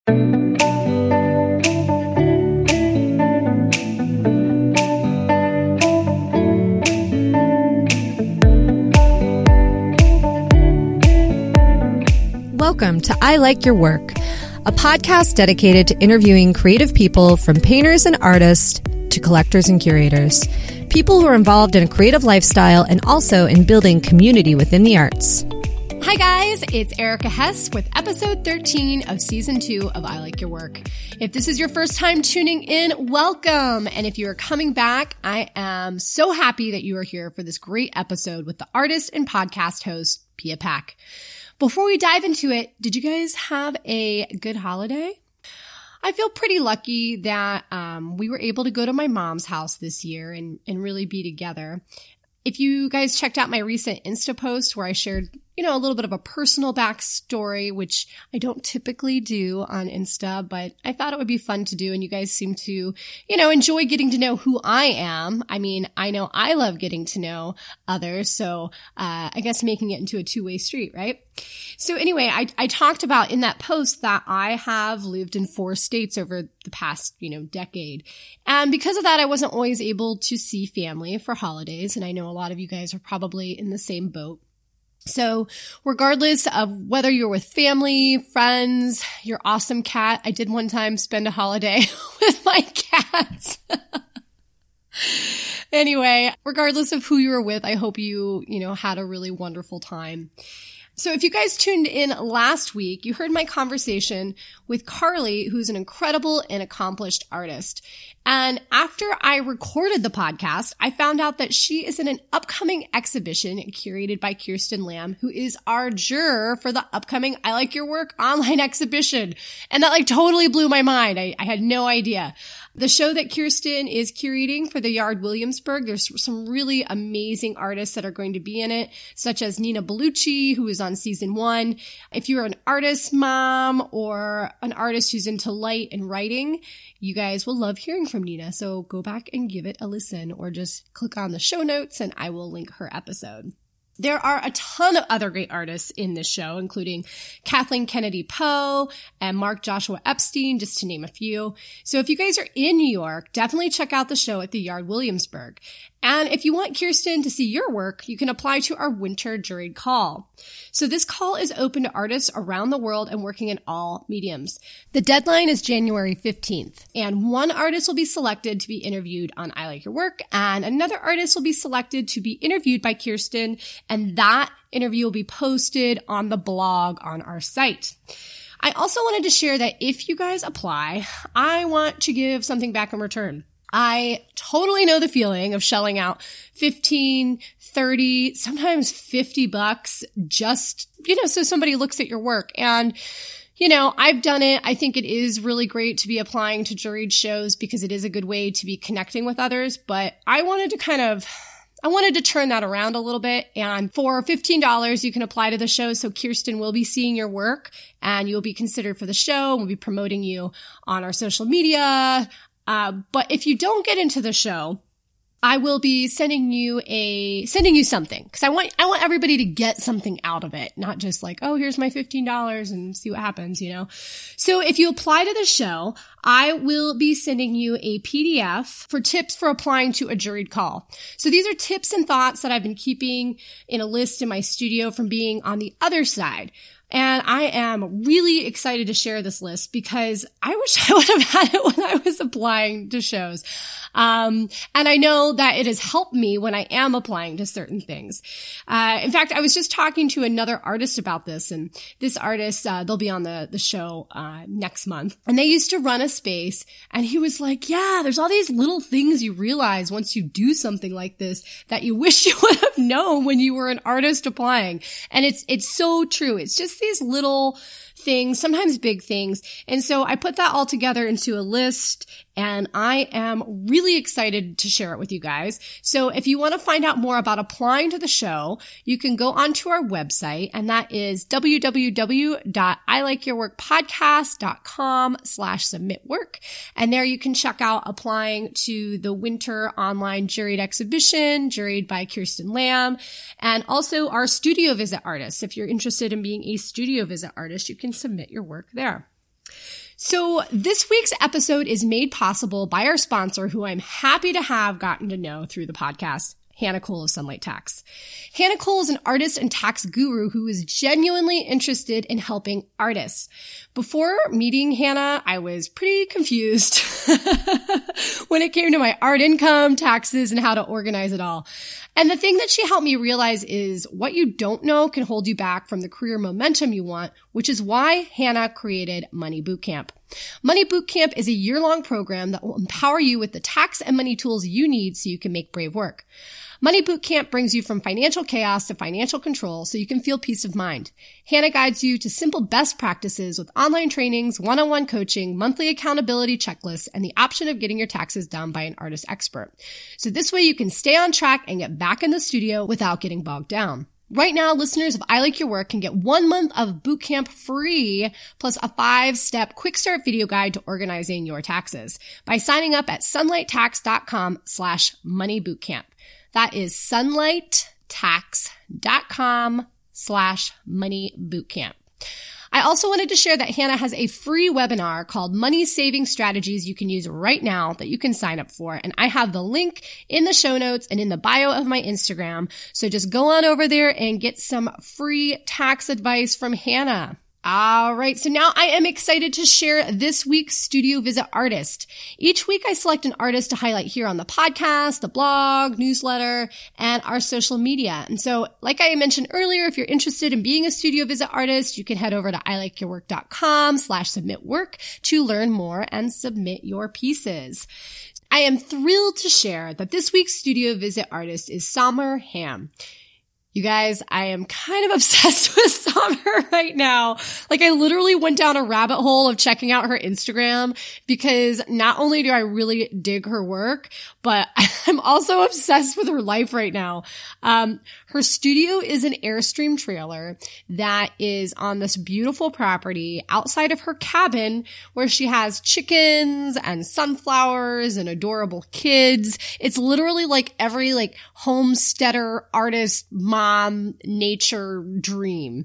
Welcome to I Like Your Work, a podcast dedicated to interviewing creative people from painters and artists to collectors and curators, people who are involved in a creative lifestyle and also in building community within the arts. Hi guys, it's Erica Hess with episode 13 of season 2 of I Like Your Work. If this is your first time tuning in, welcome. And if you are coming back, I am so happy that you are here for this great episode with the artist and podcast host, Pia Pack. Before we dive into it, did you guys have a good holiday? I feel pretty lucky that we were able to go to my mom's house this year and really be together. If you guys checked out my recent Insta post where I shared, a little bit of a personal backstory, which I don't typically do on Insta, but I thought it would be fun to do. And you guys seem to, enjoy getting to know who I am. I mean, I know I love getting to know others. So, I guess making it into a two-way street, right? So anyway, I talked about in that post that I have lived in 4 states over the past, decade. And because of that, I wasn't always able to see family for holidays. And I know a lot of you guys are probably in the same boat. So regardless of whether you're with family, friends, your awesome cat, I did one time spend a holiday with my cats. Anyway, regardless of who you were with, I hope you, had a really wonderful time. So if you guys tuned in last week, you heard my conversation with Carly, who's an incredible and accomplished artist. And after I recorded the podcast, I found out that she is in an upcoming exhibition curated by Kirsten Lamb, who is our juror for the upcoming I Like Your Work online exhibition. And that totally blew my mind. I had no idea. The show that Kirsten is curating for the Yard Williamsburg, there's some really amazing artists that are going to be in it, such as Nina Bellucci, who is on season 1. If you're an artist mom or an artist who's into light and writing, you guys will love hearing from Nina. So go back and give it a listen or just click on the show notes and I will link her episode. There are a ton of other great artists in this show, including Kathleen Kennedy Poe and Mark Joshua Epstein, just to name a few. So if you guys are in New York, definitely check out the show at the Yard Williamsburg. And if you want Kirsten to see your work, you can apply to our winter juried call. So this call is open to artists around the world and working in all mediums. The deadline is January 15th, and one artist will be selected to be interviewed on I Like Your Work, and another artist will be selected to be interviewed by Kirsten, and that interview will be posted on the blog on our site. I also wanted to share that if you guys apply, I want to give something back in return. I totally know the feeling of shelling out 15, 30, sometimes $50 just, so somebody looks at your work. And, I've done it. I think it is really great to be applying to juried shows because it is a good way to be connecting with others. But I wanted to turn that around a little bit. And for $15, you can apply to the show. So Kirsten will be seeing your work and you'll be considered for the show. We'll be promoting you on our social media. But if you don't get into the show, I will be sending you something because I want everybody to get something out of it, not just here's my $15 and see what happens, So if you apply to the show, I will be sending you a PDF for tips for applying to a juried call. So these are tips and thoughts that I've been keeping in a list in my studio from being on the other side. And I am really excited to share this list because I wish I would have had it when I was applying to shows. And I know that it has helped me when I am applying to certain things. In fact, I was just talking to another artist about this, and this artist, they'll be on the show, next month. And they used to run a space, and he was like, yeah, there's all these little things you realize once you do something like this that you wish you would have known when you were an artist applying. And it's so true. It's just these little things, sometimes big things. And so I put that all together into a list, and I am really excited to share it with you guys. So if you want to find out more about applying to the show, you can go onto our website, and that is www.ilikeyourworkpodcast.com/submitwork. And there you can check out applying to the winter online juried exhibition, juried by Kirsten Lamb, and also our studio visit artists. If you're interested in being a studio visit artist, you can submit your work there. So this week's episode is made possible by our sponsor, who I'm happy to have gotten to know through the podcast, Hannah Cole of Sunlight Tax. Hannah Cole is an artist and tax guru who is genuinely interested in helping artists. Before meeting Hannah, I was pretty confused when it came to my art income, taxes, and how to organize it all. And the thing that she helped me realize is what you don't know can hold you back from the career momentum you want, which is why Hannah created Money Bootcamp. Money Bootcamp is a year-long program that will empower you with the tax and money tools you need so you can make brave work. Money Bootcamp brings you from financial chaos to financial control so you can feel peace of mind. Hannah guides you to simple best practices with online trainings, one-on-one coaching, monthly accountability checklists, and the option of getting your taxes done by an artist expert. So this way you can stay on track and get back in the studio without getting bogged down. Right now, listeners of I Like Your Work can get 1 month of bootcamp free, plus a 5-step quick start video guide to organizing your taxes by signing up at sunlighttax.com/moneybootcamp. That is sunlighttax.com/moneybootcamp. I also wanted to share that Hannah has a free webinar called Money Saving Strategies you can use right now that you can sign up for. And I have the link in the show notes and in the bio of my Instagram. So just go on over there and get some free tax advice from Hannah. All right, so now I am excited to share this week's studio visit artist. Each week I select an artist to highlight here on the podcast, the blog, newsletter, and our social media. And so, like I mentioned earlier, if you're interested in being a studio visit artist, you can head over to ilikeyourwork.com/submitwork to learn more and submit your pieces. I am thrilled to share that this week's studio visit artist is Samer Ham. You guys, I am kind of obsessed with Samer right now. Like, I literally went down a rabbit hole of checking out her Instagram because not only do I really dig her work, but I'm also obsessed with her life right now. Her studio is an Airstream trailer that is on this beautiful property outside of her cabin where she has chickens and sunflowers and adorable kids. It's literally like every homesteader, artist, mom, nature dream.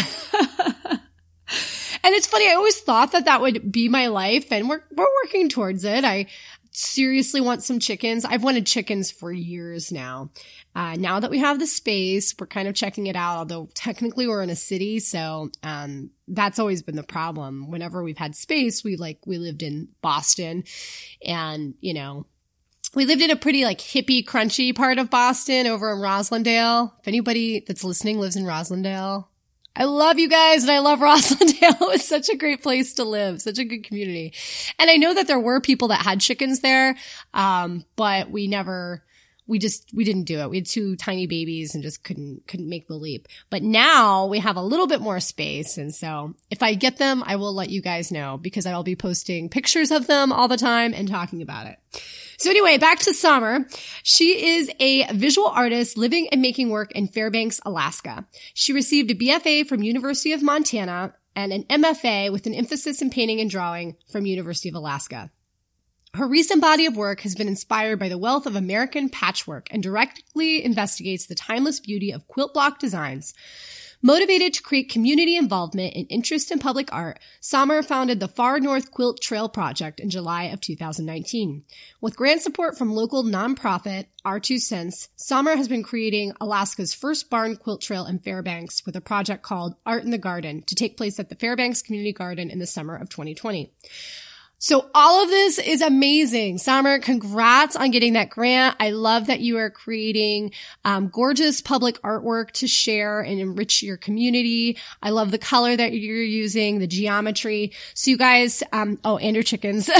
And it's funny, I always thought that would be my life, and we're working towards it. I seriously want some chickens. I've wanted chickens for years now. Now that we have the space, we're kind of checking it out, although technically we're in a city. So, that's always been the problem. Whenever we've had space, we lived in Boston, and, we lived in a pretty hippie, crunchy part of Boston over in Roslindale. If anybody that's listening lives in Roslindale, I love you guys, and I love Roslindale. It was such a great place to live, such a good community. And I know that there were people that had chickens there, but we didn't do it. We had 2 tiny babies and just couldn't make the leap. But now we have a little bit more space. And so if I get them, I will let you guys know because I'll be posting pictures of them all the time and talking about it. So anyway, back to Samer. She is a visual artist living and making work in Fairbanks, Alaska. She received a BFA from University of Montana and an MFA with an emphasis in painting and drawing from University of Alaska. Her recent body of work has been inspired by the wealth of American patchwork and directly investigates the timeless beauty of quilt block designs. Motivated to create community involvement and interest in public art, Samer founded the Far North Quilt Trail Project in July of 2019. With grant support from local nonprofit R2Sense, Samer has been creating Alaska's first barn quilt trail in Fairbanks with a project called Art in the Garden to take place at the Fairbanks Community Garden in the summer of 2020. So all of this is amazing. Samer, congrats on getting that grant. I love that you are creating gorgeous public artwork to share and enrich your community. I love the color that you're using, the geometry. So you guys, and your chickens.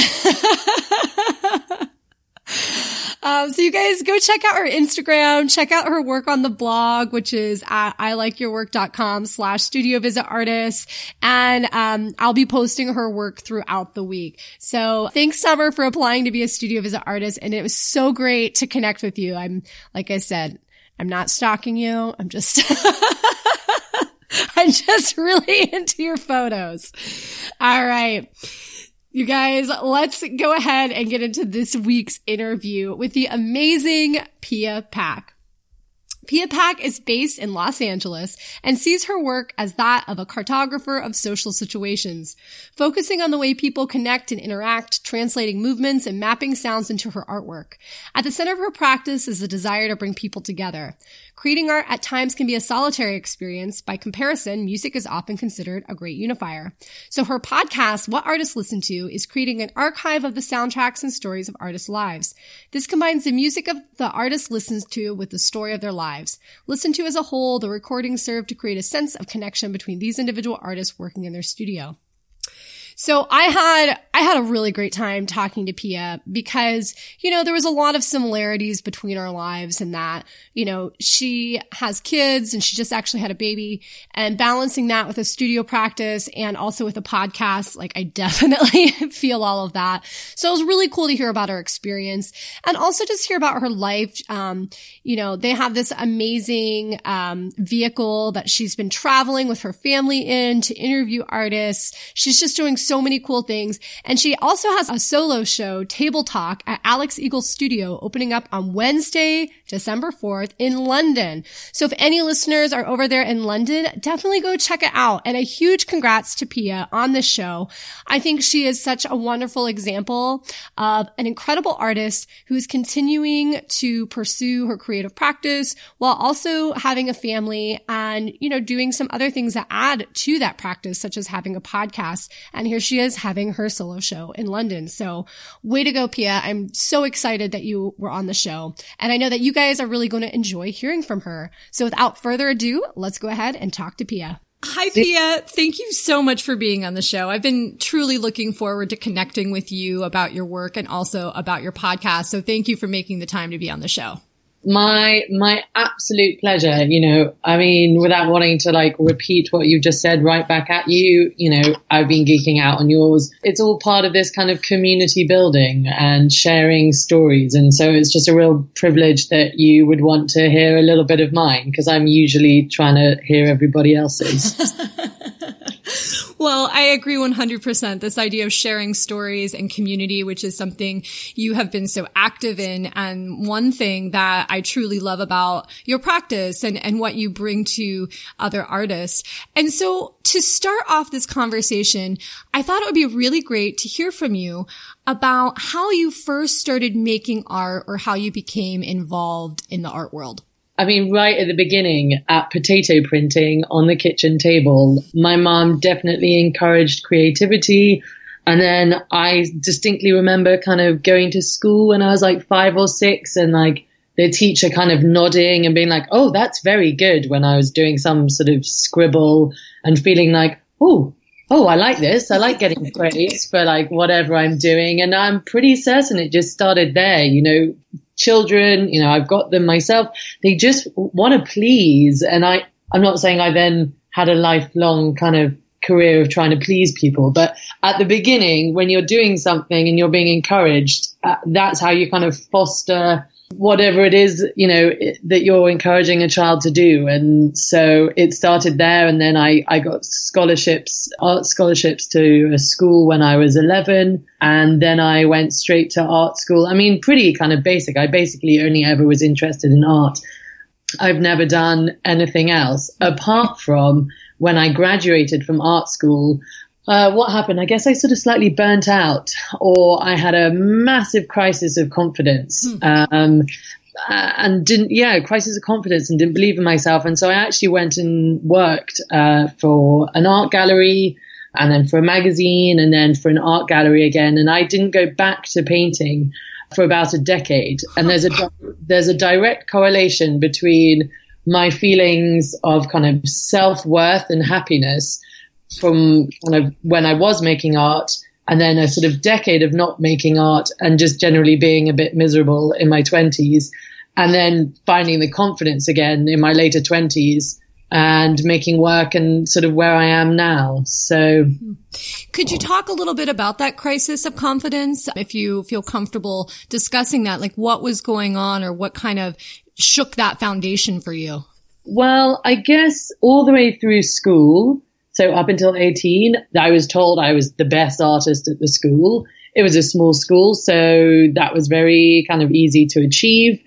So you guys go check out her Instagram, check out her work on the blog, which is at ilikeyourwork.com/studio visit artist. And, I'll be posting her work throughout the week. So thanks, Samer, for applying to be a studio visit artist. And it was so great to connect with you. Like I said, I'm not stalking you. I'm just really into your photos. All right. You guys, let's go ahead and get into this week's interview with the amazing Pia Pak. Pia Pack is based in Los Angeles and sees her work as that of a cartographer of social situations, focusing on the way people connect and interact, translating movements and mapping sounds into her artwork. At the center of her practice is the desire to bring people together. Creating art at times can be a solitary experience. By comparison, music is often considered a great unifier. So her podcast, What Artists Listen To, is creating an archive of the soundtracks and stories of artists' lives. This combines the music of the artist listens to with the story of their lives. Listened to as a whole, the recordings serve to create a sense of connection between these individual artists working in their studio. So I had a really great time talking to Pia because, there was a lot of similarities between our lives and that, she has kids and she just actually had a baby, and balancing that with a studio practice and also with a podcast, like I definitely feel all of that. So it was really cool to hear about her experience and also just hear about her life. They have this amazing, vehicle that she's been traveling with her family in to interview artists. She's just doing so many cool things. And she also has a solo show, Table Talk, at Alex Eagle Studio, opening up on Wednesday, December 4th in London. So if any listeners are over there in London, definitely go check it out. And a huge congrats to Pia on this show. I think she is such a wonderful example of an incredible artist who is continuing to pursue her creative practice while also having a family and, doing some other things that add to that practice, such as having a podcast. And here she is having her solo show in London. So way to go, Pia. I'm so excited that you were on the show. And I know that you guys are really going to enjoy hearing from her. So without further ado, let's go ahead and talk to Pia. Hi, Pia. Thank you so much for being on the show. I've been truly looking forward to connecting with you about your work and also about your podcast. So thank you for making the time to be on the show. My absolute pleasure. Without wanting to repeat what you've just said right back at you, I've been geeking out on yours. It's all part of this kind of community building and sharing stories. And so it's just a real privilege that you would want to hear a little bit of mine, because I'm usually trying to hear everybody else's. Well, I agree 100%. This idea of sharing stories and community, which is something you have been so active in. And one thing that I truly love about your practice and what you bring to other artists. And so to start off this conversation, I thought it would be really great to hear from you about how you first started making art or how you became involved in the art world. Right at the beginning at potato printing on the kitchen table, my mom definitely encouraged creativity. And then I distinctly remember kind of going to school when I was 5 or 6 and the teacher kind of nodding and being like, oh, that's very good, when I was doing some sort of scribble and feeling like, oh, I like this. I like getting praise for whatever I'm doing. And I'm pretty certain it just started there, Children, I've got them myself. They just want to please. And I'm not saying I then had a lifelong kind of career of trying to please people. But at the beginning, when you're doing something and you're being encouraged, that's how you kind of foster whatever it is, that you're encouraging a child to do. And so it started there. And then I got art scholarships to a school when I was 11. And then I went straight to art school. Pretty kind of basic. I basically only ever was interested in art. I've never done anything else apart from when I graduated from art school. What happened? I guess I sort of slightly burnt out, or I had a massive crisis of confidence, crisis of confidence and didn't believe in myself. And so I actually went and worked, for an art gallery and then for a magazine and then for an art gallery again. And I didn't go back to painting for about a decade. And there's a direct correlation between my feelings of kind of self-worth and happiness from kind of when I was making art, and then a sort of decade of not making art and just generally being a bit miserable in my 20s, and then finding the confidence again in my later 20s and making work and sort of where I am now. So could you talk a little bit about that crisis of confidence, if you feel comfortable discussing that, what was going on or what kind of shook that foundation for you? Well, I guess all the way through school, so up until 18, I was told I was the best artist at the school. It was a small school, so that was very kind of easy to achieve.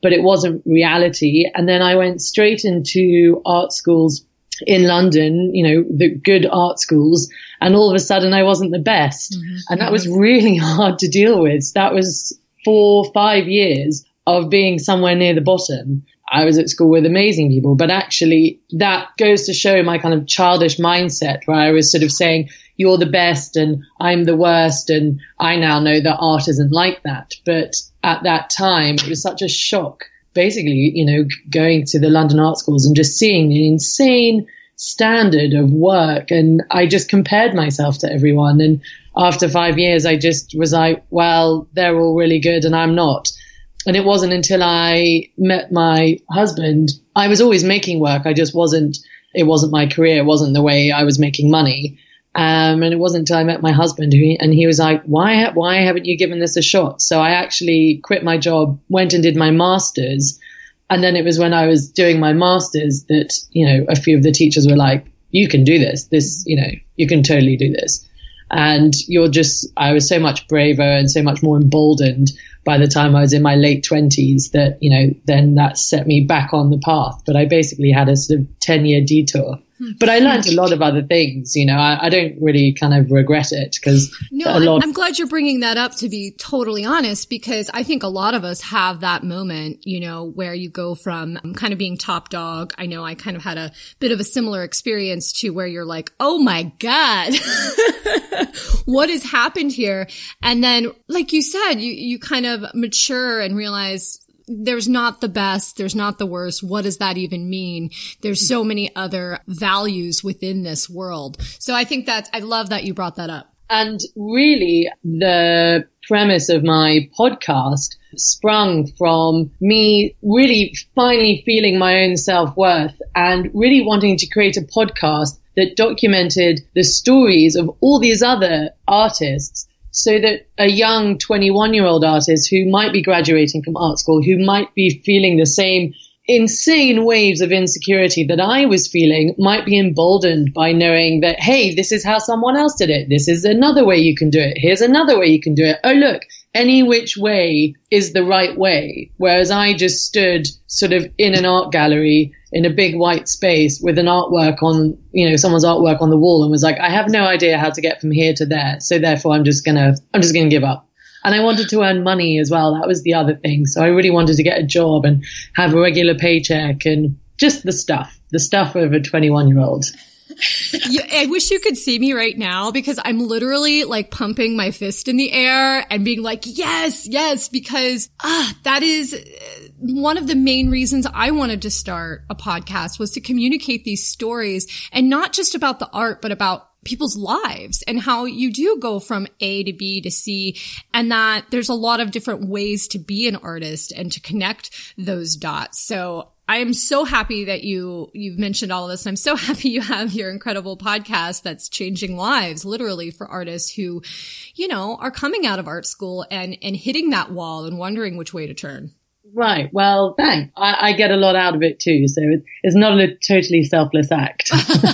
but it wasn't reality. And then I went straight into art schools in London, the good art schools. And all of a sudden I wasn't the best. Mm-hmm. And that was really hard to deal with. That was 4-5 years of being somewhere near the bottom. I was at school with amazing people, but actually that goes to show my kind of childish mindset where I was sort of saying, you're the best and I'm the worst. And I now know that art isn't like that. But at that time, it was such a shock, basically, going to the London art schools and just seeing the insane standard of work. And I just compared myself to everyone. And after 5 years, I just was like, well, they're all really good and I'm not. And it wasn't until I met my husband, I was always making work. It wasn't my career. It wasn't the way I was making money. And it wasn't until I met my husband and he was like, why haven't you given this a shot? So I actually quit my job, went and did my master's. And then it was when I was doing my master's that, a few of the teachers were like, you can do this, you can totally do this. And I was so much braver and so much more emboldened by the time I was in my late 20s that, then that set me back on the path. But I basically had a sort of 10-year detour. But I learned a lot of other things, I don't really kind of regret it because I'm glad you're bringing that up, to be totally honest, because I think a lot of us have that moment, where you go from kind of being top dog. I know I kind of had a bit of a similar experience to where you're like, oh my God, what has happened here? And then, like you said, you kind of mature and realize there's not the best, there's not the worst. What does that even mean? There's so many other values within this world. So I think I love that you brought that up. And really, the premise of my podcast sprung from me really finally feeling my own self-worth and really wanting to create a podcast that documented the stories of all these other artists, so that a young 21-year-old artist who might be graduating from art school, who might be feeling the same insane waves of insecurity that I was feeling, might be emboldened by knowing that, hey, this is how someone else did it. This is another way you can do it. Here's another way you can do it. Oh, look, any which way is the right way. Whereas I just stood sort of in an art gallery in a big white space with an artwork on, someone's artwork on the wall and was like, I have no idea how to get from here to there. So therefore I'm just going to give up. And I wanted to earn money as well. That was the other thing. So I really wanted to get a job and have a regular paycheck and just the stuff of a 21-year-old. I wish you could see me right now because I'm literally like pumping my fist in the air and being like, yes, because that is one of the main reasons I wanted to start a podcast, was to communicate these stories, and not just about the art, but about people's lives and how you do go from A to B to C, and that there's a lot of different ways to be an artist and to connect those dots. So I am so happy that you've mentioned all of this. And I'm so happy you have your incredible podcast that's changing lives, literally, for artists who, are coming out of art school and hitting that wall and wondering which way to turn. Right. Well, thanks. I get a lot out of it too. So it's not a totally selfless act.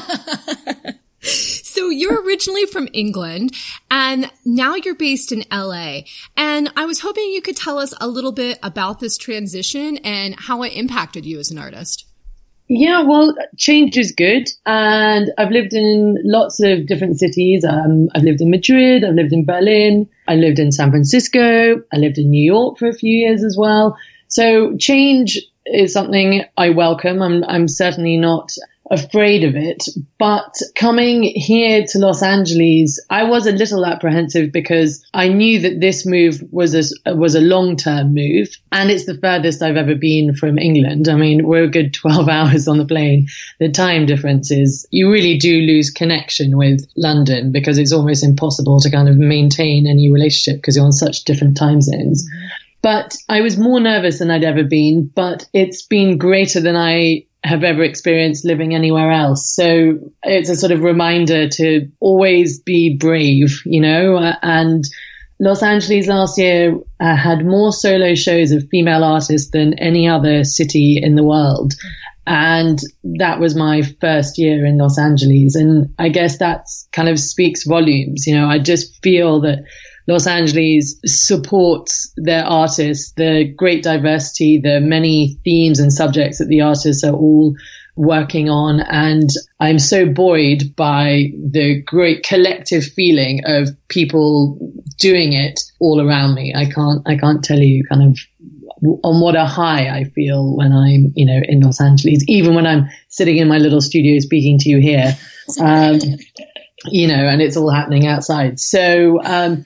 So you're originally from England and now you're based in LA. And I was hoping you could tell us a little bit about this transition and how it impacted you as an artist. Yeah, well, change is good. And I've lived in lots of different cities. I've lived in Madrid. I've lived in Berlin. I lived in San Francisco. I lived in New York for a few years as well. So change is something I welcome. I'm certainly not afraid of it. But coming here to Los Angeles, I was a little apprehensive because I knew that this move was a long-term move, and it's the furthest I've ever been from England. I mean, we're a good 12 hours on the plane. The time difference is, you really do lose connection with London because it's almost impossible to kind of maintain any relationship because you're on such different time zones. But I was more nervous than I'd ever been, but it's been greater than I have ever experienced living anywhere else. So it's a sort of reminder to always be brave, and Los Angeles last year had more solo shows of female artists than any other city in the world. And that was my first year in Los Angeles. And I guess that's kind of speaks volumes. I just feel that Los Angeles supports their artists, the great diversity, the many themes and subjects that the artists are all working on. And I'm so buoyed by the great collective feeling of people doing it all around me. I can't tell you kind of on what a high I feel when I'm, in Los Angeles, even when I'm sitting in my little studio speaking to you here, and it's all happening outside. So,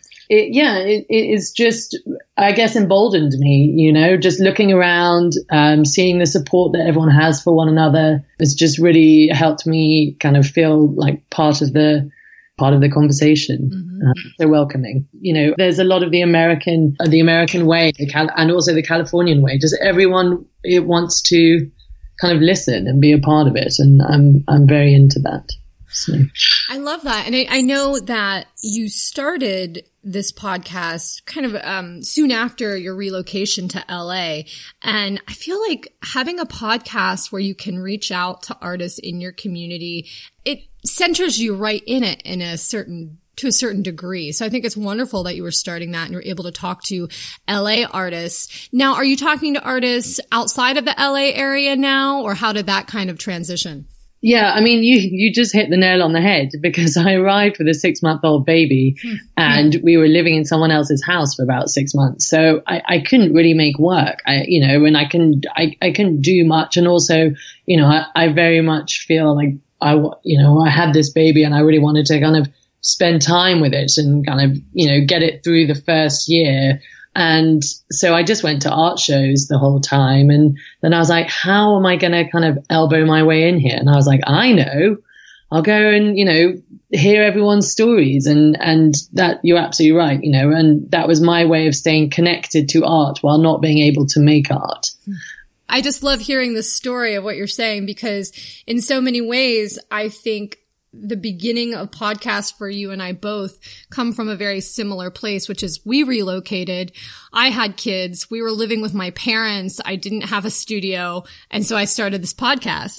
it is just, I guess, emboldened me, just looking around, seeing the support that everyone has for one another has just really helped me kind of feel like part of the conversation. Mm-hmm. So welcoming. There's a lot of the American way and also the Californian way. Just everyone wants to kind of listen and be a part of it. And I'm very into that. So. I love that. And I know that you started this podcast kind of soon after your relocation to LA. And I feel like having a podcast where you can reach out to artists in your community, it centers you right in it to a certain degree. So I think it's wonderful that you were starting that and you're able to talk to LA artists. Now, are you talking to artists outside of the LA area now, or how did that kind of transition? Yeah, I mean, you just hit the nail on the head, because I arrived with a 6-month-old baby and we were living in someone else's house for about 6 months. So I couldn't really make work, and I couldn't do much. And also, I very much feel like I had this baby and I really wanted to kind of spend time with it and kind of, get it through the first year. And so I just went to art shows the whole time. And then I was like, how am I going to kind of elbow my way in here? And I was like, I know, I'll go and, hear everyone's stories. And that you're absolutely right, and that was my way of staying connected to art while not being able to make art. I just love hearing the story of what you're saying, because in so many ways, I think the beginning of podcasts for you and I both come from a very similar place, which is we relocated. I had kids. We were living with my parents. I didn't have a studio. And so I started this podcast.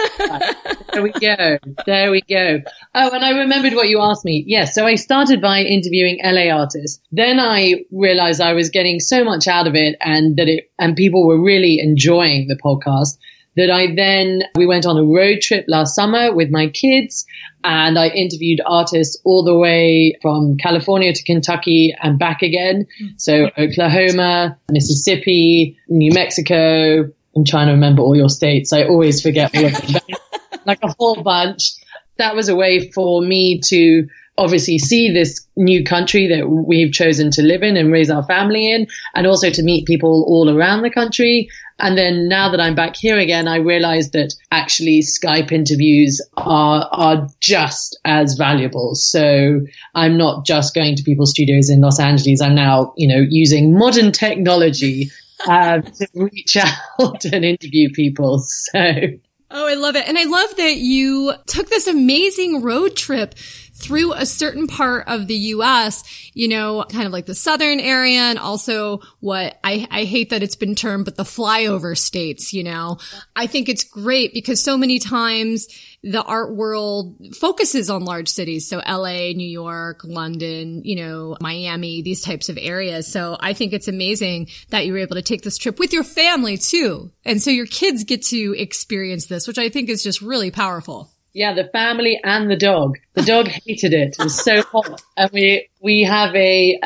There we go. Oh, and I remembered what you asked me. Yes. So I started by interviewing LA artists. Then I realized I was getting so much out of it and people were really enjoying the podcast, that we went on a road trip last summer with my kids, and I interviewed artists all the way from California to Kentucky and back again. So Oklahoma, Mississippi, New Mexico. I'm trying to remember all your states. I always forget all of them. Like a whole bunch. That was a way for me to obviously see this new country that we've chosen to live in and raise our family in, and also to meet people all around the country. And then now that I'm back here again, I realized that actually Skype interviews are just as valuable. So I'm not just going to people's studios in Los Angeles. I'm now, using modern technology to reach out and interview people. So. Oh, I love it. And I love that you took this amazing road trip through a certain part of the U.S., kind of like the southern area, and also what I hate that it's been termed, but the flyover states, I think it's great because so many times the art world focuses on large cities. So LA, New York, London, Miami, these types of areas. So I think it's amazing that you were able to take this trip with your family too. And so your kids get to experience this, which I think is just really powerful. Yeah, the family and the dog. The dog hated it. It was so hot. And we have a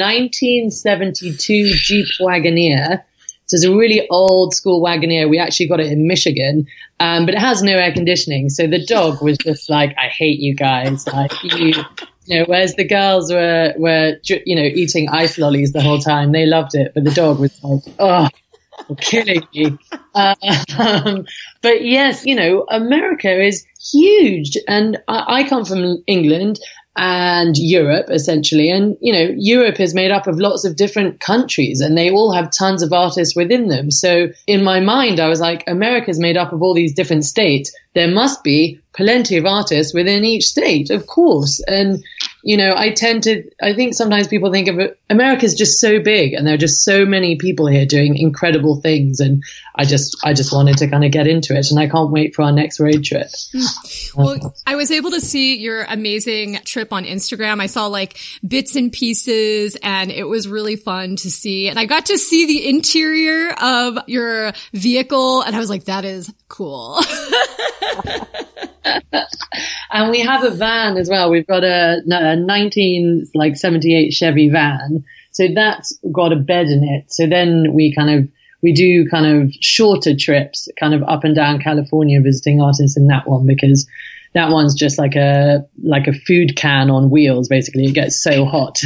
1972 Jeep Wagoneer. So it's a really old school Wagoneer. We actually got it in Michigan, but it has no air conditioning. So the dog was just like, I hate you guys. Like, whereas the girls were eating ice lollies the whole time. They loved it. But the dog was like, oh, you're killing me. But yes, America is huge. And I come from England and Europe, essentially. And, Europe is made up of lots of different countries and they all have tons of artists within them. So in my mind, I was like, America's made up of all these different states. There must be plenty of artists within each state, of course. And, I think sometimes people think of it, America's just so big and there are just so many people here doing incredible things. And I just wanted to kind of get into it, and I can't wait for our next road trip. Well, I was able to see your amazing trip on Instagram. I saw like bits and pieces, and it was really fun to see. And I got to see the interior of your vehicle, and I was like, that is cool. And we have a van as well. We've got a 1978 Chevy van. So that's got a bed in it. So then we do kind of shorter trips kind of up and down California visiting artists in that one, because that one's just like a food can on wheels. Basically, it gets so hot.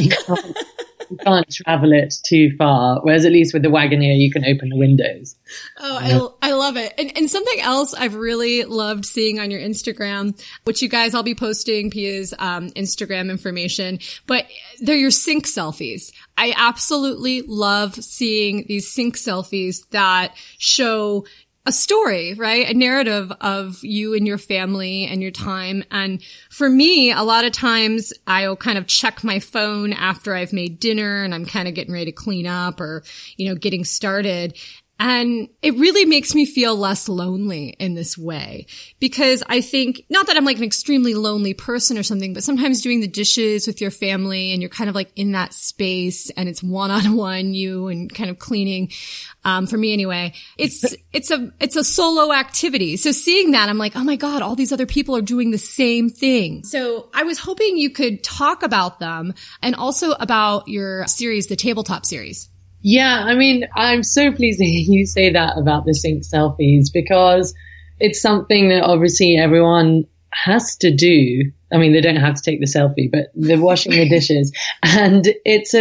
You can't travel it too far. Whereas at least with the Wagoneer, you can open the windows. Oh, I love it. And something else I've really loved seeing on your Instagram, which you guys, I'll be posting Pia's Instagram information, but they're your sync selfies. I absolutely love seeing these sync selfies that show a story, right? A narrative of you and your family and your time. And for me, a lot of times I'll kind of check my phone after I've made dinner and I'm kind of getting ready to clean up or, getting started. And it really makes me feel less lonely in this way, because I think, not that I'm like an extremely lonely person or something, but sometimes doing the dishes with your family and you're kind of like in that space and it's one-on-one you and kind of cleaning. For me anyway, it's a solo activity. So seeing that, I'm like, oh my God, all these other people are doing the same thing. So I was hoping you could talk about them and also about your series, the Tabletop series. Yeah, I mean, I'm so pleased to hear you say that about the sync selfies, because it's something that obviously everyone has to do. I mean, they don't have to take the selfie, but they're washing the dishes. And it's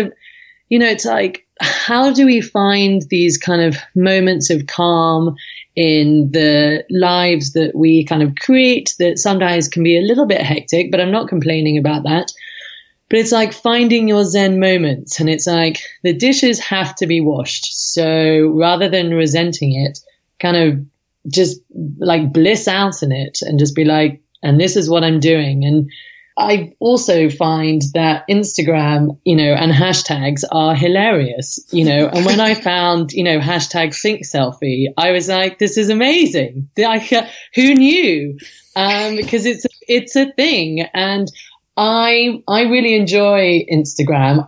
like, how do we find these kind of moments of calm in the lives that we kind of create that sometimes can be a little bit hectic, but I'm not complaining about that. But it's like finding your Zen moments, and it's like the dishes have to be washed. So rather than resenting it, kind of just like bliss out in it and just be like, and this is what I'm doing. And I also find that Instagram, and hashtags are hilarious, and when I found, hashtag sync selfie, I was like, this is amazing. Who knew? Because it's a thing. And I really enjoy Instagram.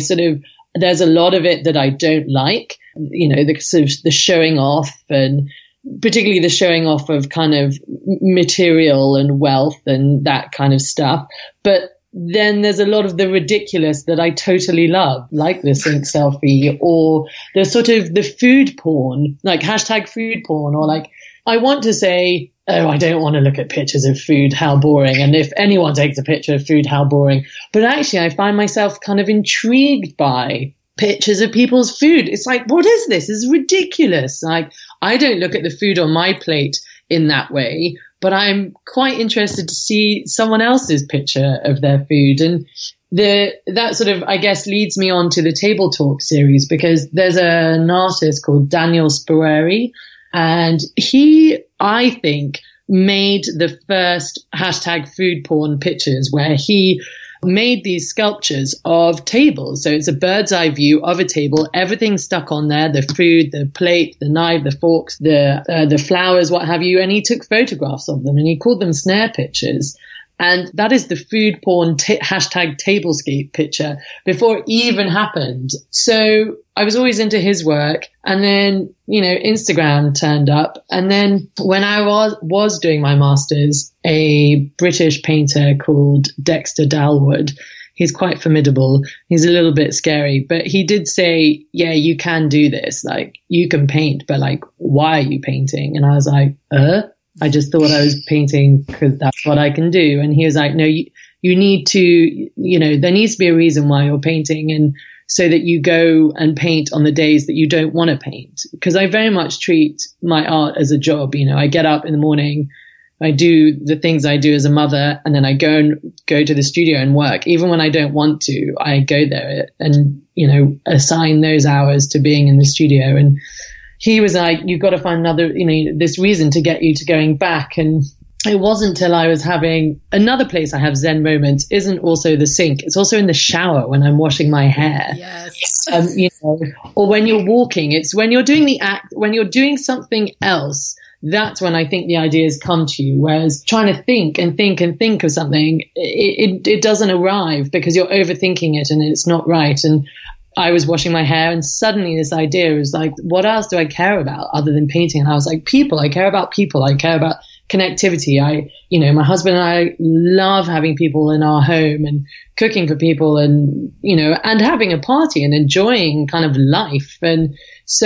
There's a lot of it that I don't like, the sort of the showing off, and particularly the showing off of kind of material and wealth and that kind of stuff. But then there's a lot of the ridiculous that I totally love, like the sync selfie or the sort of the food porn, like hashtag food porn, or like, I want to say, oh, I don't want to look at pictures of food, how boring. And if anyone takes a picture of food, how boring. But actually, I find myself kind of intrigued by pictures of people's food. It's like, what is this? This is ridiculous. Like, I don't look at the food on my plate in that way, but I'm quite interested to see someone else's picture of their food. And that sort of, I guess, leads me on to the Table Talk series, because there's an artist called Daniel Spereri, and he, I think, made the first hashtag food porn pictures, where he made these sculptures of tables. So it's a bird's eye view of a table, everything stuck on there, the food, the plate, the knife, the forks, the flowers, what have you. And he took photographs of them and he called them snare pictures. And that is the food porn hashtag tablescape picture before it even happened. So I was always into his work. And then, Instagram turned up. And then when I was doing my master's, a British painter called Dexter Dalwood, he's quite formidable. He's a little bit scary, but he did say, yeah, you can do this. Like, you can paint, but like, why are you painting? And I was like, I just thought I was painting because that's what I can do. And he was like, no, you need to, there needs to be a reason why you're painting, and so that you go and paint on the days that you don't want to paint. Because I very much treat my art as a job. I get up in the morning, I do the things I do as a mother, and then I go to the studio and work. Even when I don't want to, I go there and, assign those hours to being in the studio. And he was like, you've got to find another, this reason to get you to going back. And it wasn't till I was having another place I have Zen moments isn't also the sink. It's also in the shower when I'm washing my hair. Yes. Or when you're walking. It's when you're doing the act, when you're doing something else. That's when I think the ideas come to you. Whereas trying to think of something, it doesn't arrive because you're overthinking it and it's not right. And I was washing my hair and suddenly this idea was like, what else do I care about other than painting? And I was like, people. I care about people. I care about connectivity. My husband and I love having people in our home and cooking for people and having a party and enjoying kind of life. And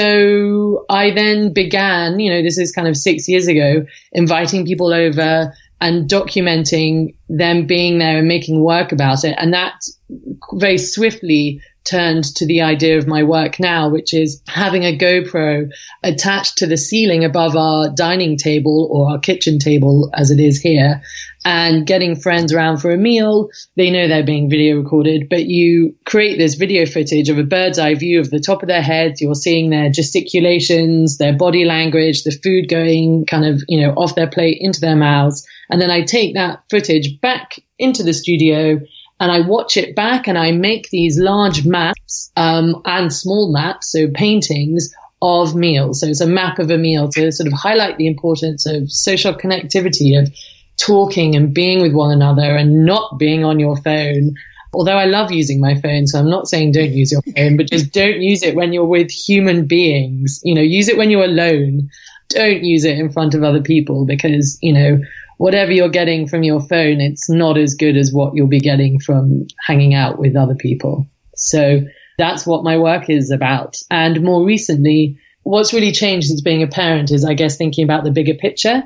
so I then began, this is kind of 6 years ago, inviting people over and documenting them being there and making work about it. And that very swiftly turned to the idea of my work now, which is having a GoPro attached to the ceiling above our dining table or our kitchen table as it is here, and getting friends around for a meal. They know they're being video recorded, but you create this video footage of a bird's eye view of the top of their heads. You're seeing their gesticulations, their body language, the food going kind of, off their plate into their mouths. And then I take that footage back into the studio and I watch it back and I make these large maps and small maps, so paintings of meals. So it's a map of a meal to sort of highlight the importance of social connectivity, of talking and being with one another and not being on your phone. Although I love using my phone, so I'm not saying don't use your phone, but just don't use it when you're with human beings. Use it when you're alone. Don't use it in front of other people because, whatever you're getting from your phone, it's not as good as what you'll be getting from hanging out with other people. So that's what my work is about. And more recently, what's really changed since being a parent is, I guess, thinking about the bigger picture.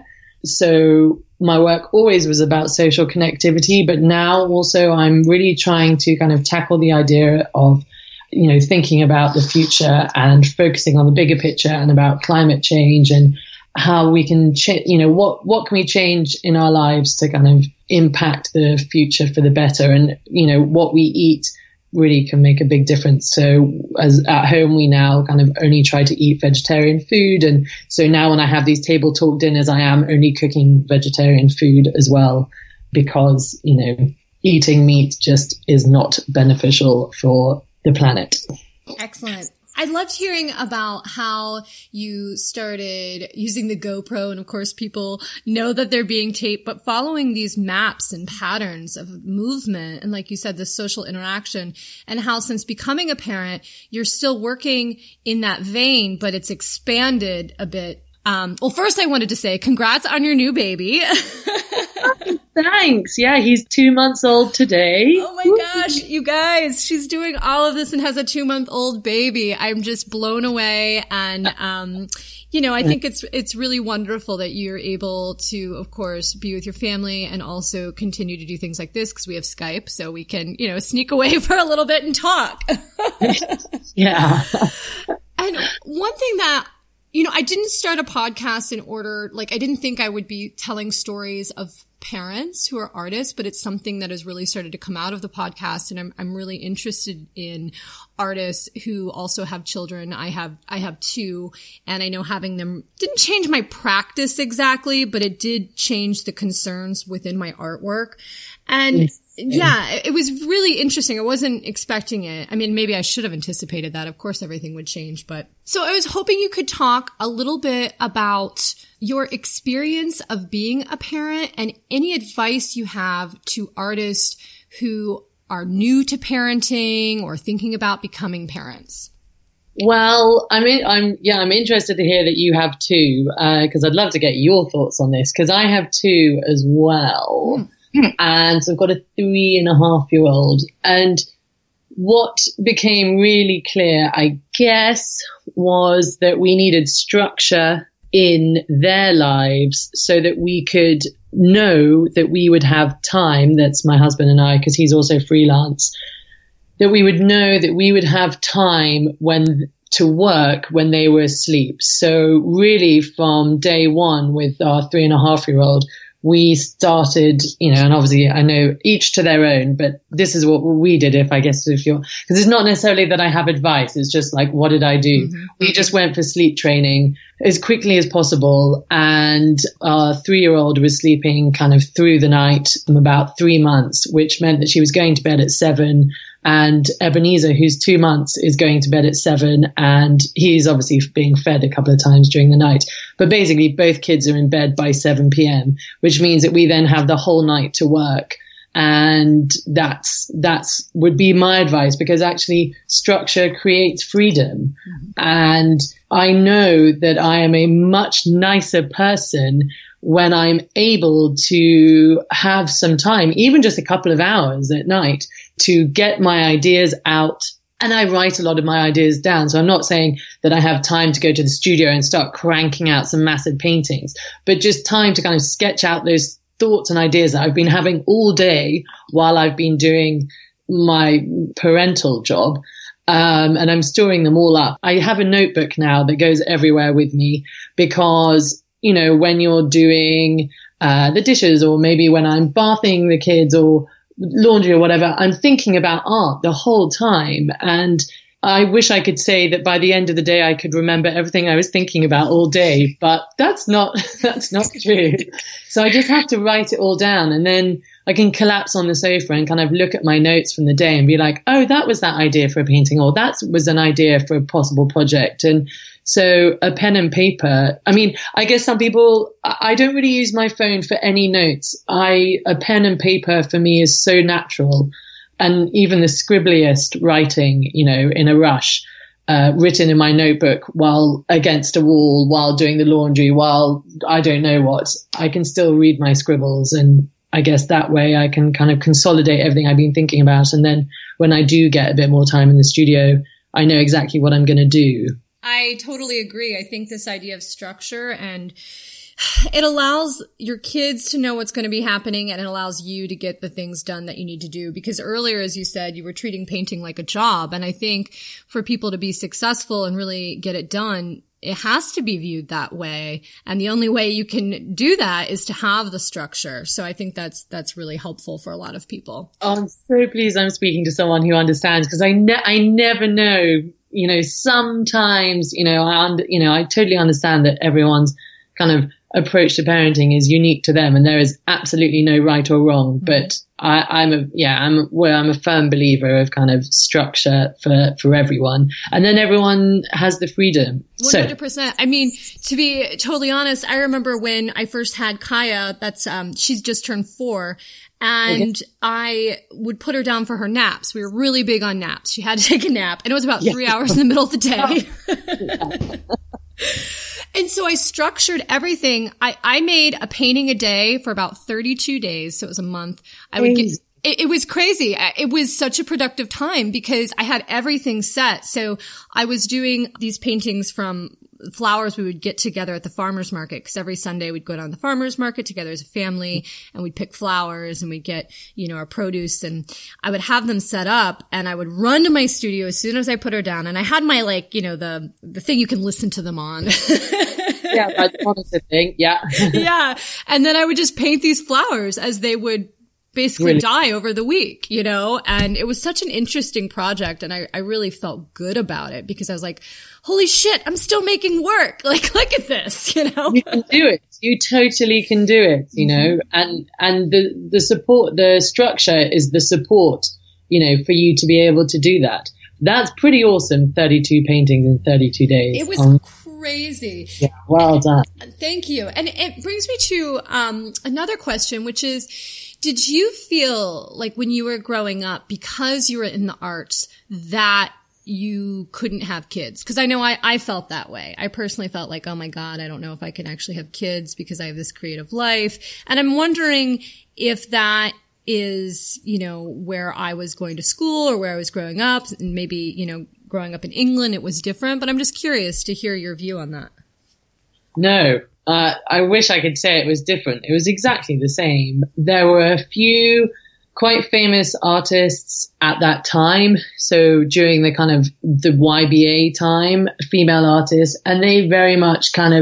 So my work always was about social connectivity, but now also I'm really trying to kind of tackle the idea of, thinking about the future and focusing on the bigger picture and about climate change and how we can, what can we change in our lives to kind of impact the future for the better? And, what we eat really can make a big difference. So as at home, we now kind of only try to eat vegetarian food. And so now when I have these table talk dinners, I am only cooking vegetarian food as well, because, eating meat just is not beneficial for the planet. Excellent. I loved hearing about how you started using the GoPro, and of course people know that they're being taped, but following these maps and patterns of movement and, like you said, the social interaction, and how since becoming a parent, you're still working in that vein, but it's expanded a bit. Well, first I wanted to say congrats on your new baby. Thanks. Yeah, he's 2 months old today. Oh my gosh, you guys, she's doing all of this and has a 2-month-old baby. I'm just blown away. And, I think it's really wonderful that you're able to, of course, be with your family and also continue to do things like this because we have Skype, so we can, sneak away for a little bit and talk. Yeah. And one thing that, I didn't start a podcast in order, I didn't think I would be telling stories of parents who are artists, but it's something that has really started to come out of the podcast. And I'm really interested in artists who also have children. I have 2, and I know having them didn't change my practice exactly, but it did change the concerns within my artwork. And yeah, it was really interesting. I wasn't expecting it. I mean, maybe I should have anticipated that. Of course, everything would change. But so I was hoping you could talk a little bit about your experience of being a parent and any advice you have to artists who are new to parenting or thinking about becoming parents. Well, I'm interested to hear that you have 2, because I'd love to get your thoughts on this, because I have 2 as well. And so I've got a 3.5-year-old. And what became really clear, I guess, was that we needed structure in their lives so that we could know that we would have time. That's my husband and I, because he's also freelance, that we would know that we would have time to work when they were asleep. So really from day one with our 3.5-year-old, we started, and obviously I know each to their own, but this is what we did. Because it's not necessarily that I have advice. It's just like, what did I do? Mm-hmm. We just went for sleep training as quickly as possible. And our 3-year-old was sleeping kind of through the night from about 3 months, which meant that she was going to bed at 7. And Ebenezer, who's 2 months, is going to bed at 7, and he's obviously being fed a couple of times during the night. But basically, both kids are in bed by 7 p.m., which means that we then have the whole night to work. And that's would be my advice, because actually structure creates freedom. Mm-hmm. And I know that I am a much nicer person when I'm able to have some time, even just a couple of hours at night, to get my ideas out. And I write a lot of my ideas down. So I'm not saying that I have time to go to the studio and start cranking out some massive paintings, but just time to kind of sketch out those thoughts and ideas that I've been having all day while I've been doing my parental job. And I'm storing them all up. I have a notebook now that goes everywhere with me, because when you're doing the dishes, or maybe when I'm bathing the kids or laundry or whatever, I'm thinking about art the whole time. And I wish I could say that by the end of the day, I could remember everything I was thinking about all day, but that's not true. So I just have to write it all down, and then I can collapse on the sofa and kind of look at my notes from the day and be like, oh, that was that idea for a painting, or that was an idea for a possible project. And so a pen and paper, I mean, I guess some people, I don't really use my phone for any notes. A pen and paper for me is so natural. And even the scribbliest writing, in a rush, written in my notebook while against a wall, while doing the laundry, while I don't know what, I can still read my scribbles. And I guess that way I can kind of consolidate everything I've been thinking about. And then when I do get a bit more time in the studio, I know exactly what I'm going to do. I totally agree. I think this idea of structure, and it allows your kids to know what's going to be happening, and it allows you to get the things done that you need to do. Because earlier, as you said, you were treating painting like a job. And I think for people to be successful and really get it done, it has to be viewed that way. And the only way you can do that is to have the structure. So I think that's really helpful for a lot of people. Oh, I'm so pleased I'm speaking to someone who understands, because I never know, sometimes, I totally understand that everyone's kind of approach to parenting is unique to them, and there is absolutely no right or wrong. But I'm a firm believer of kind of structure for everyone, and then everyone has the freedom. 100%. I mean, to be totally honest, I remember when I first had Kaya, she's just turned 4. And okay. I would put her down for her naps. We were really big on naps. She had to take a nap, and it was about 3 hours in the middle of the day. And so I structured everything. I made a painting a day for about 32 days. So it was a month. It was crazy. It was such a productive time because I had everything set. So I was doing these paintings from flowers we would get together at the farmer's market, because every Sunday we'd go down to the farmer's market together as a family, and we'd pick flowers and we'd get, our produce, and I would have them set up, and I would run to my studio as soon as I put her down. And I had my the thing you can listen to them on. Yeah, that's honest thing. Yeah. Yeah. And then I would just paint these flowers as they would basically die over the week, and it was such an interesting project, and I really felt good about it, because I was like, holy shit, I'm still making work. Like, look at this, You can do it. You totally can do it, and the support, the structure is the support, for you to be able to do that. That's pretty awesome. 32 paintings in 32 days. It was crazy. Yeah, well done. Thank you. And it brings me to another question, which is, did you feel like when you were growing up, because you were in the arts, that you couldn't have kids? Because I know I felt that way. I personally felt like, oh my God, I don't know if I can actually have kids because I have this creative life. And I'm wondering if that is, where I was going to school or where I was growing up, and maybe, growing up in England, it was different. But I'm just curious to hear your view on that. No. I wish I could say it was different. It was exactly the same. There were a few quite famous artists at that time. So during the kind of the YBA time, female artists, and they very much kind of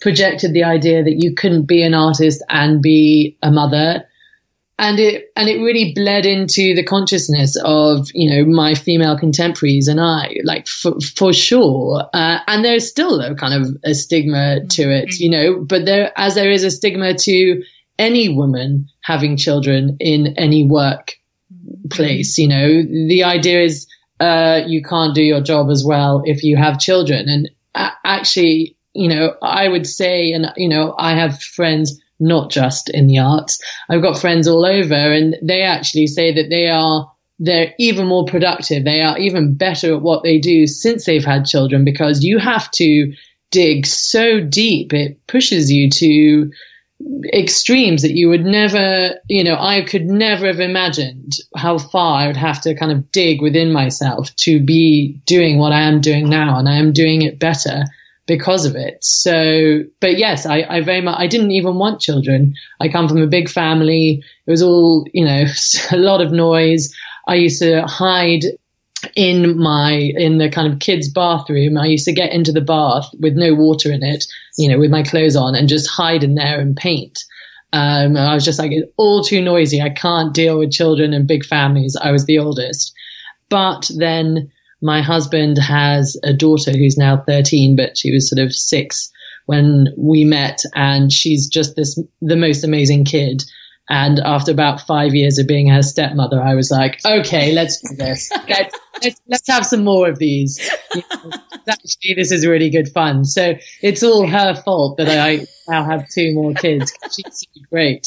projected the idea that you couldn't be an artist and be a mother. And it really bled into the consciousness of, my female contemporaries and I, like for sure. And there's still a kind of a stigma to it, but there is a stigma to any woman having children in any workplace, the idea is, you can't do your job as well if you have children. And actually, I would say, and, I have friends not just in the arts. I've got friends all over, and they actually say that they're even more productive. They are even better at what they do since they've had children, because you have to dig so deep. It pushes you to extremes that you would never, I could never have imagined how far I would have to kind of dig within myself to be doing what I am doing now. And I am doing it better because of it. So, but yes, I very much, I didn't even want children. I come from a big family. It was all, a lot of noise. I used to hide in the kind of kids' bathroom. I used to get into the bath with no water in it, with my clothes on, and just hide in there and paint. I was just like, it's all too noisy. I can't deal with children and big families. I was the oldest. But then my husband has a daughter who's now 13, but she was sort of 6 when we met, and she's just the most amazing kid. And after about 5 years of being her stepmother, I was like, okay, let's do this. Let's have some more of these. Actually, this is really good fun. So it's all her fault that I now have 2 more kids. She's great.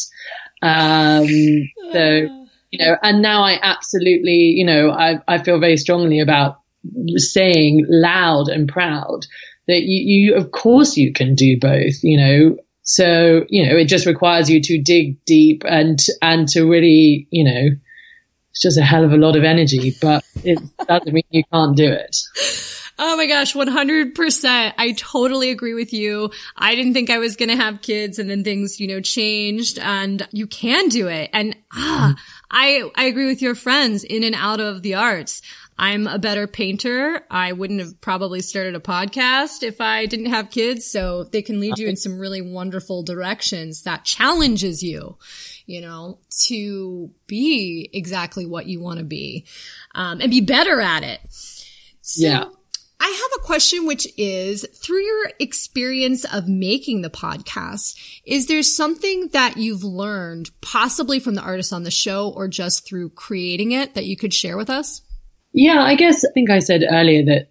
So, and now I absolutely, I feel very strongly about saying loud and proud that you of course you can do both, so it just requires you to dig deep and to really, it's just a hell of a lot of energy, but it doesn't mean you can't do it. Oh my gosh, 100%. I totally agree with you. I didn't think I was going to have kids, and then things, changed, and you can do it. And I agree with your friends in and out of the arts. I'm a better painter. I wouldn't have probably started a podcast if I didn't have kids. So they can lead you in some really wonderful directions that challenges you, to be exactly what you want to be, and be better at it. So yeah. I have a question, which is, through your experience of making the podcast, is there something that you've learned, possibly from the artists on the show or just through creating it, that you could share with us? Yeah, I think I said earlier that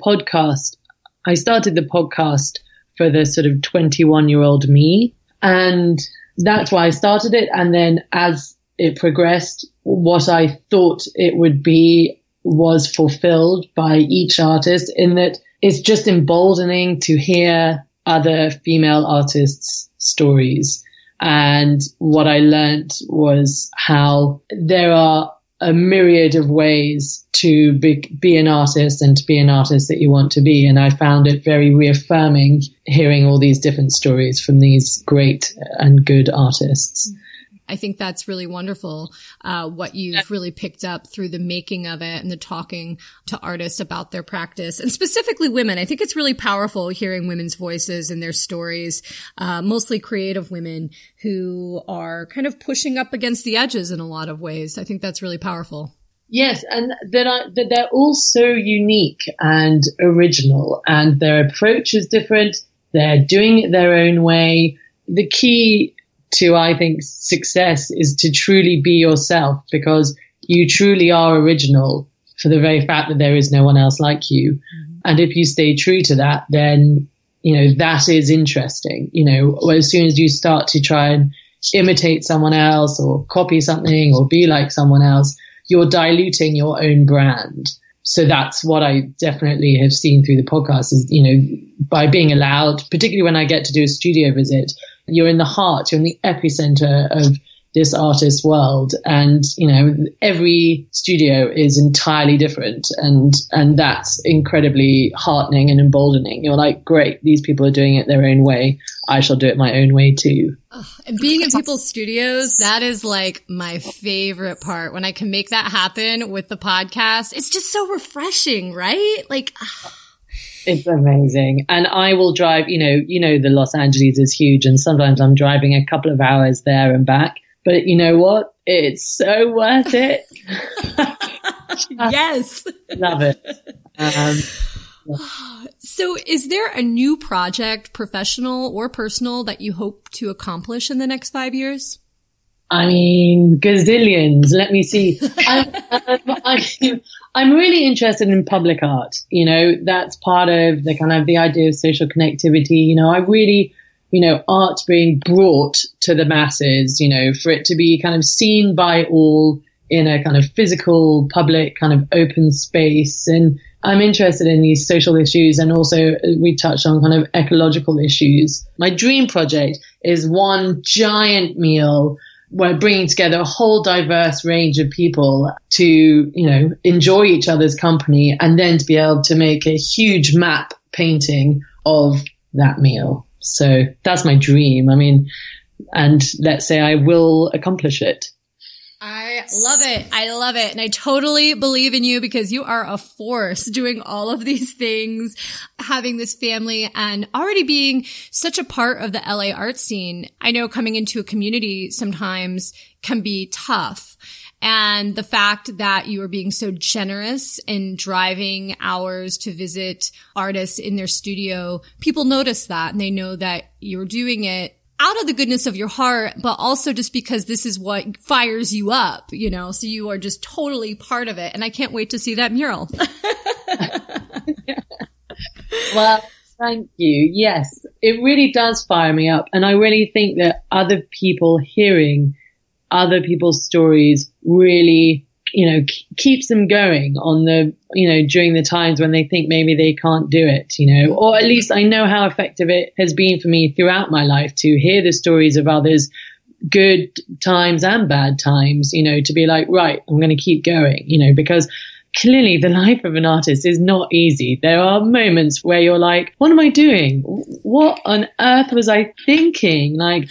I started the podcast for the sort of 21-year-old me, and that's why I started it. And then as it progressed, what I thought it would be was fulfilled by each artist, in that it's just emboldening to hear other female artists' stories. And what I learned was how there are a myriad of ways to be an artist and to be an artist that you want to be. And I found it very reaffirming hearing all these different stories from these great and good artists. I think that's really wonderful, what you've really picked up through the making of it and the talking to artists about their practice, and specifically women. I think it's really powerful hearing women's voices and their stories, mostly creative women who are kind of pushing up against the edges in a lot of ways. I think that's really powerful. Yes, and that they're all so unique and original, and their approach is different. They're doing it their own way. The key to, I think, success is to truly be yourself, because you truly are original for the very fact that there is no one else like you. Mm-hmm. And if you stay true to that, then, that is interesting. As soon as you start to try and imitate someone else or copy something or be like someone else, you're diluting your own brand. So that's what I definitely have seen through the podcast is, by being allowed, particularly when I get to do a studio visit, you're in the heart, you're in the epicenter of this artist world. And, every studio is entirely different. And that's incredibly heartening and emboldening. You're like, great, these people are doing it their own way. I shall do it my own way too. And being in people's studios, that is like my favorite part. When I can make that happen with the podcast, it's just so refreshing, right? Like, It's amazing. And I will drive, the Los Angeles is huge, and sometimes I'm driving a couple of hours there and back. But you know what? It's so worth it. Yes. Love it. So is there a new project, professional or personal, that you hope to accomplish in the next 5 years? I mean, gazillions. Let me see. I'm really interested in public art. That's part of the idea of social connectivity. I really, art being brought to the masses, for it to be kind of seen by all in a kind of physical, public, kind of open space. And I'm interested in these social issues, and also we touched on kind of ecological issues. My dream project is one giant meal we're bringing together a whole diverse range of people to, enjoy each other's company, and then to be able to make a huge map painting of that meal. So that's my dream. I mean, and let's say I will accomplish it. I love it. I love it. And I totally believe in you, because you are a force doing all of these things, having this family, and already being such a part of the LA art scene. I know coming into a community sometimes can be tough. And the fact that you are being so generous in driving hours to visit artists in their studio, people notice that, and they know that you're doing it out of the goodness of your heart, but also just because this is what fires you up, so you are just totally part of it. And I can't wait to see that mural. Well, thank you. Yes, it really does fire me up. And I really think that other people hearing other people's stories really, keeps them going on the, during the times when they think maybe they can't do it, or at least I know how effective it has been for me throughout my life to hear the stories of others, good times and bad times, to be like, right, I'm going to keep going, because clearly the life of an artist is not easy. There are moments where you're like, what am I doing? What on earth was I thinking? Like,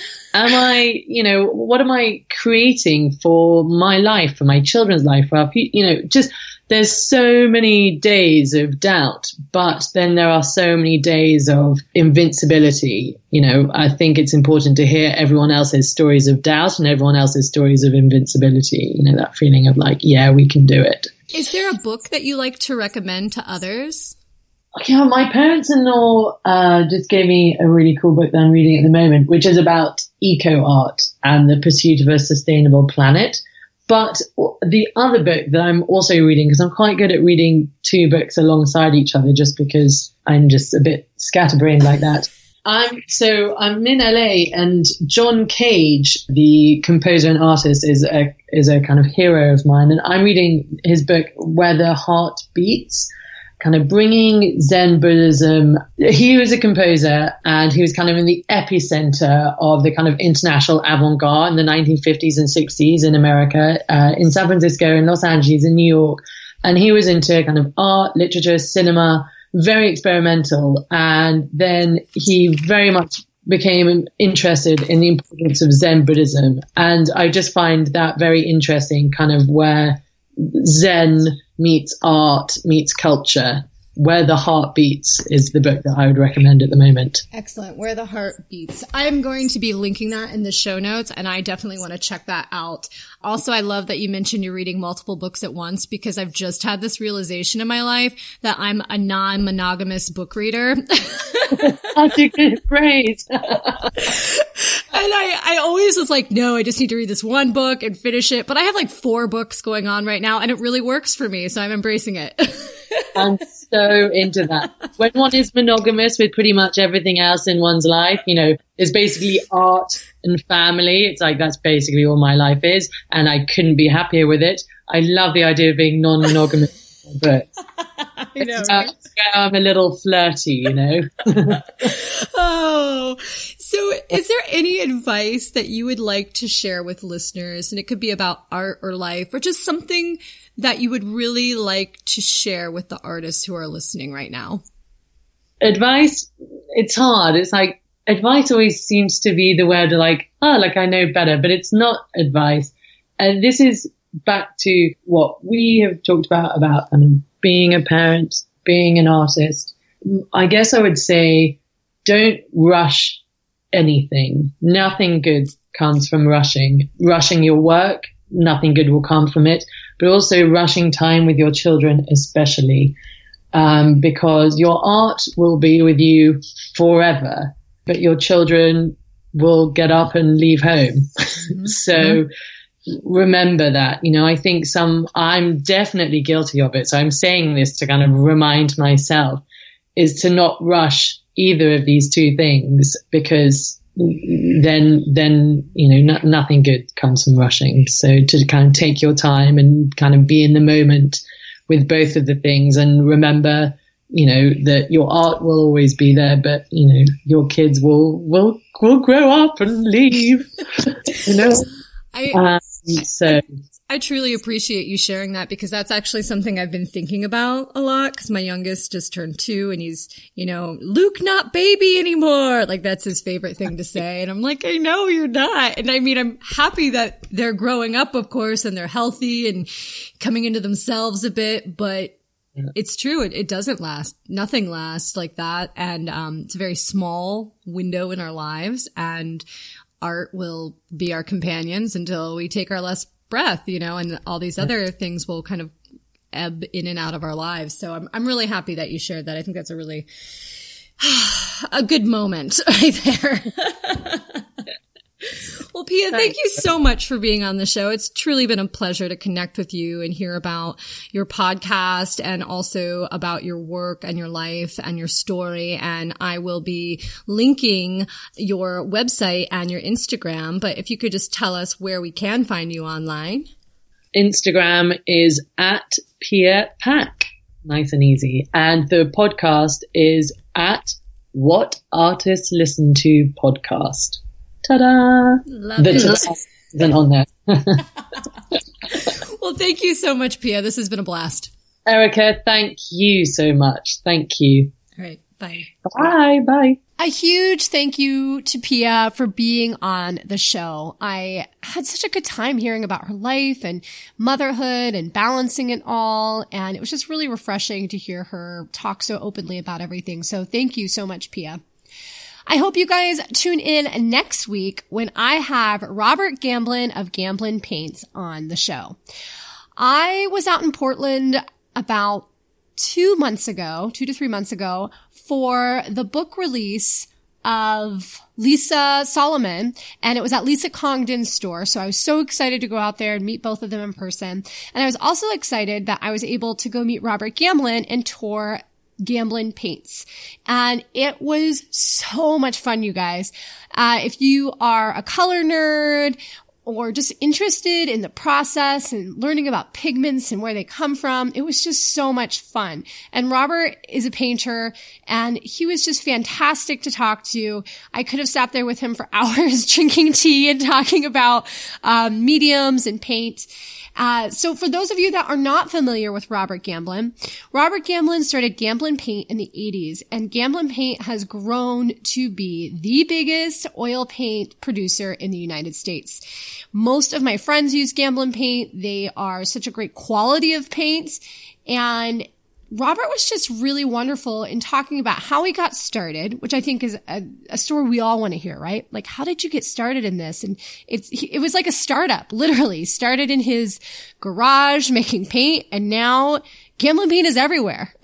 what am I creating for my life, for my children's life, for our future? Just there's so many days of doubt, but then there are so many days of invincibility. I think it's important to hear everyone else's stories of doubt and everyone else's stories of invincibility. That feeling of like, yeah, we can do it. Is there a book that you like to recommend to others? Yeah, my parents-in-law just gave me a really cool book that I'm reading at the moment, which is about eco-art and the pursuit of a sustainable planet. But the other book that I'm also reading, because I'm quite good at reading two books alongside each other, just because I'm just a bit scatterbrained like that. I'm in LA, and John Cage, the composer and artist, is a kind of hero of mine. And I'm reading his book, Where the Heart Beats, kind of bringing Zen Buddhism. He was a composer, and he was kind of in the epicenter of the kind of international avant-garde in the 1950s and 60s in America, in San Francisco, in Los Angeles, in New York. And he was into kind of art, literature, cinema, very experimental. And then he very much became interested in the importance of Zen Buddhism. And I just find that very interesting, kind of where Zen meets art, meets culture. Where the Heart Beats is the book that I would recommend at the moment. Excellent. Where the Heart Beats. I'm going to be linking that in the show notes, and I definitely want to check that out. Also, I love that you mentioned you're reading multiple books at once, because I've just had this realization in my life that I'm a non-monogamous book reader. That's a good phrase. And I always was like, no, I just need to read this one book and finish it. But I have like 4 books going on right now, and it really works for me. So I'm embracing it. I'm so into that. When one is monogamous with pretty much everything else in one's life, it's basically art and family. It's like, that's basically all my life is. And I couldn't be happier with it. I love the idea of being non-monogamous, but I know, right? I'm a little flirty, Oh, so is there any advice that you would like to share with listeners? And it could be about art or life, or just something that you would really like to share with the artists who are listening right now? Advice, it's hard. It's like, advice always seems to be the word like, I know better, but it's not advice. And this is back to what we have talked about kind of being a parent, being an artist, I guess I would say don't rush anything. Nothing good comes from rushing your work. Nothing good will come from it, but also rushing time with your children, especially, because your art will be with you forever, but your children will get up and leave home. Mm-hmm. So remember that, I think I'm definitely guilty of it. So I'm saying this to kind of remind myself is to not rush either of these two things, because then nothing good comes from rushing. So to kind of take your time and kind of be in the moment with both of the things, and remember, that your art will always be there, but your kids will grow up and leave. I truly appreciate you sharing that, because that's actually something I've been thinking about a lot, because my youngest just turned 2 and he's, Luke, not baby anymore. Like, that's his favorite thing to say. And I'm like, I know you're not. And I mean, I'm happy that they're growing up, of course, and they're healthy and coming into themselves a bit, but it's true. It doesn't last. Nothing lasts like that. And, it's a very small window in our lives, and art will be our companions until we take our last breath, and all these other things will kind of ebb in and out of our lives. So I'm really happy that you shared that. I think that's a really, a good moment right there. Well, Pia, thank you so much for being on the show. It's truly been a pleasure to connect with you and hear about your podcast and also about your work and your life and your story. And I will be linking your website and your Instagram. But if you could just tell us where we can find you online. Instagram is at Pia Pack. Nice and easy. And the podcast is at What Artists Listen to Podcast. Ta-da! Love it. Isn't on there. Well, thank you so much, Pia. This has been a blast. Erica, thank you so much. Thank you. All right. Bye. Bye. A huge thank you to Pia for being on the show. I had such a good time hearing about her life and motherhood and balancing it all. And it was just really refreshing to hear her talk so openly about everything. So thank you so much, Pia. I hope you guys tune in next week when I have Robert Gamblin of Gamblin Paints on the show. I was out in Portland about 2 to 3 months ago for the book release of Lisa Solomon, and it was at Lisa Congdon's store. So I was so excited to go out there and meet both of them in person. And I was also excited that I was able to go meet Robert Gamblin and tour Gamblin Paints. And it was so much fun, you guys. If you are a color nerd or just interested in the process and learning about pigments and where they come from, it was just so much fun. And Robert is a painter, and he was just fantastic to talk to. I could have sat there with him for hours drinking tea and talking about mediums and paint. So for those of you that are not familiar with Robert Gamblin started Gamblin Paint in the 80s, and Gamblin Paint has grown to be the biggest oil paint producer in the United States. Most of my friends use Gamblin Paint. They are such a great quality of paint, and Robert was just really wonderful in talking about how he got started, which I think is a story we all want to hear, right? Like, how did you get started in this? And it was like a startup, literally. Started in his garage making paint, and now Gamblin Paint is everywhere.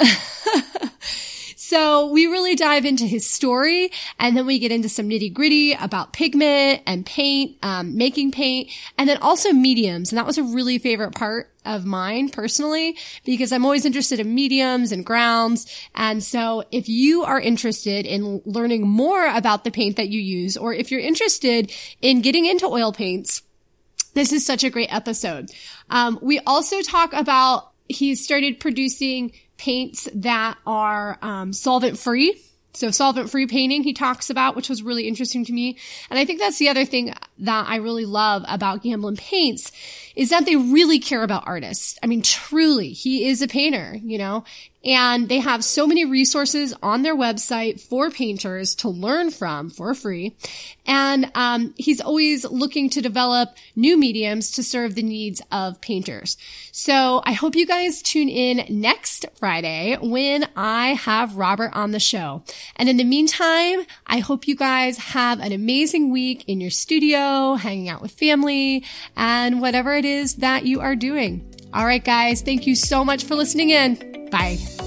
So we really dive into his story, and then we get into some nitty gritty about pigment and paint, making paint, and then also mediums. And that was a really favorite part of mine personally, because I'm always interested in mediums and grounds. And so if you are interested in learning more about the paint that you use, or if you're interested in getting into oil paints, this is such a great episode. We also talk about, he started producing paints that are solvent-free. So solvent-free painting he talks about, which was really interesting to me. And I think that's the other thing that I really love about Gamblin Paints is that they really care about artists. I mean, truly, he is a painter, And they have so many resources on their website for painters to learn from for free. And he's always looking to develop new mediums to serve the needs of painters. So I hope you guys tune in next Friday when I have Robert on the show. And in the meantime, I hope you guys have an amazing week in your studio, hanging out with family, and whatever it is that you are doing. All right, guys, thank you so much for listening in. Bye.